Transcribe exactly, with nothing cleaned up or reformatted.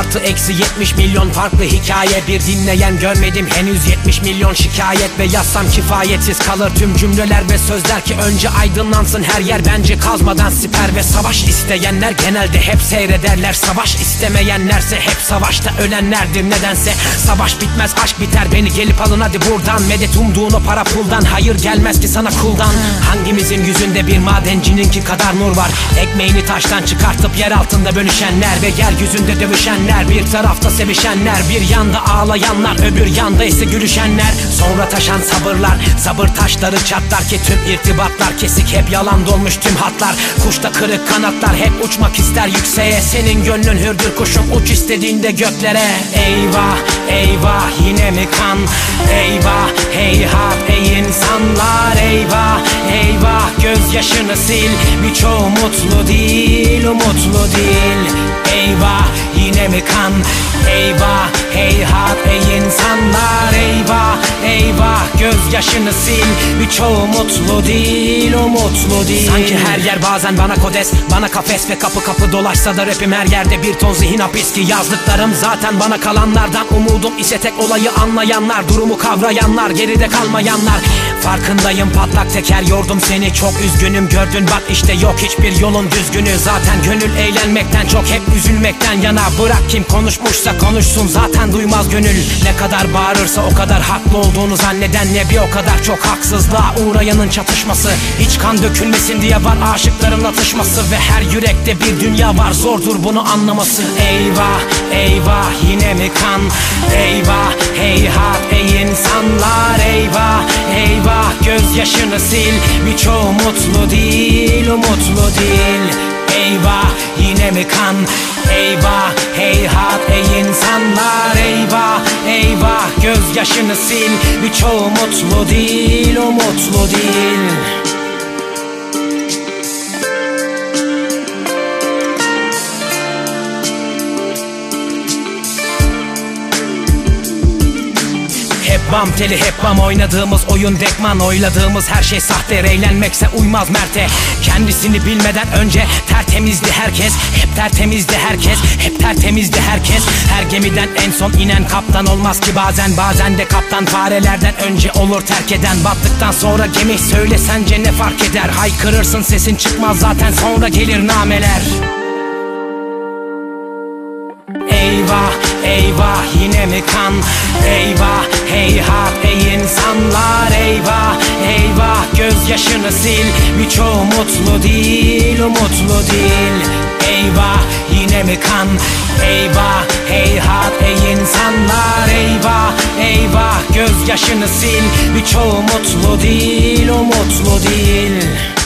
Artı eksi yetmiş milyon farklı hikaye. Bir dinleyen görmedim henüz yetmiş milyon şikayet. Ve yazsam kifayetsiz kalır tüm cümleler ve sözler ki önce aydınlansın her yer. Bence kazmadan siper ve savaş isteyenler genelde hep seyrederler. Savaş istemeyenlerse hep savaşta ölenlerdir nedense. Savaş bitmez aşk biter, beni gelip alın hadi buradan. Medet umduğun o para puldan, hayır gelmez ki sana kuldan. Hangimizin yüzünde bir madencininki kadar nur var? Ekmeğini taştan çıkartıp yer altında bölüşenler ve yeryüzünde dövüşenler. Bir tarafta sevişenler, bir yanda ağlayanlar, öbür yanda ise gülüşenler. Sonra taşan sabırlar, sabır taşları çatlar ki tüm irtibatlar kesik, hep yalan dolmuş tüm hatlar. Kuşta kırık kanatlar, hep uçmak ister yükseğe. Senin gönlün hürdür kuşum, uç istediğinde göklere. Eyvah eyvah yine mi kan? Eyvah heyhat ey insanlar. Eyvah eyvah gözyaşını sil, birçoğu mutlu değil, umutlu değil. Eyvah yine mi kan? Eyvah heyhat ey insanlar. Eyvah eyvah gözyaşını sil, birçoğu mutlu değil, umutlu değil. Sanki her yer bazen bana kodes, bana kafes ve kapı kapı dolaşsa da rapim her yerde bir ton zihin hapis ki yazdıklarım zaten bana kalanlardan. Umudum ise tek olayı anlayanlar, durumu kavrayanlar, geride kalmayanlar. Farkındayım patlak teker yordum seni, çok üzgünüm gördün bak işte yok hiçbir yolun düzgünü. Zaten gönül eğlenmekten çok hep üzülmekten yana. Bırak kim konuşmuşsa konuşsun zaten duymaz gönül. Ne kadar bağırırsa o kadar haklı olduğunu zanneden, ne bir o kadar çok haksızlığa uğrayanın çatışması. Hiç kan dökülmesin diye var aşıkların atışması. Ve her yürekte bir dünya var, zordur bunu anlaması. Eyvah eyvah yine mi kan? Eyvah heyhat ey insanlar. Eyvah eyvah gözyaşını sil, birçoğu mutlu değil, umutlu değil. Eyvah yine mi kan? Eyvah heyhat ey insanlar. Eyvah eyvah gözyaşını sil, birçoğu mutlu değil, umutlu değil. Hep bam teli hep bam oynadığımız oyun dekman. Oyladığımız her şey sahte, eğlenmekse uymaz Mert'e. Kendisini bilmeden önce tertemizdi herkes. Hep tertemizdi herkes, hep tertemizdi herkes. Her gemiden en son inen kaptan olmaz ki bazen. Bazen de kaptan farelerden önce olur terk eden. Battıktan sonra gemi söyle sence ne fark eder? Haykırırsın sesin çıkmaz zaten sonra gelir nameler. Eyvah eyvah yine mi kan? Eyvah heyhat ey insanlar. Eyvah eyvah gözyaşını sil, birçoğu mutlu değil, umutlu değil. Eyvah yine mi kan? Eyvah heyhat ey insanlar. Eyvah eyvah gözyaşını sil, birçoğu mutlu değil, umutlu değil.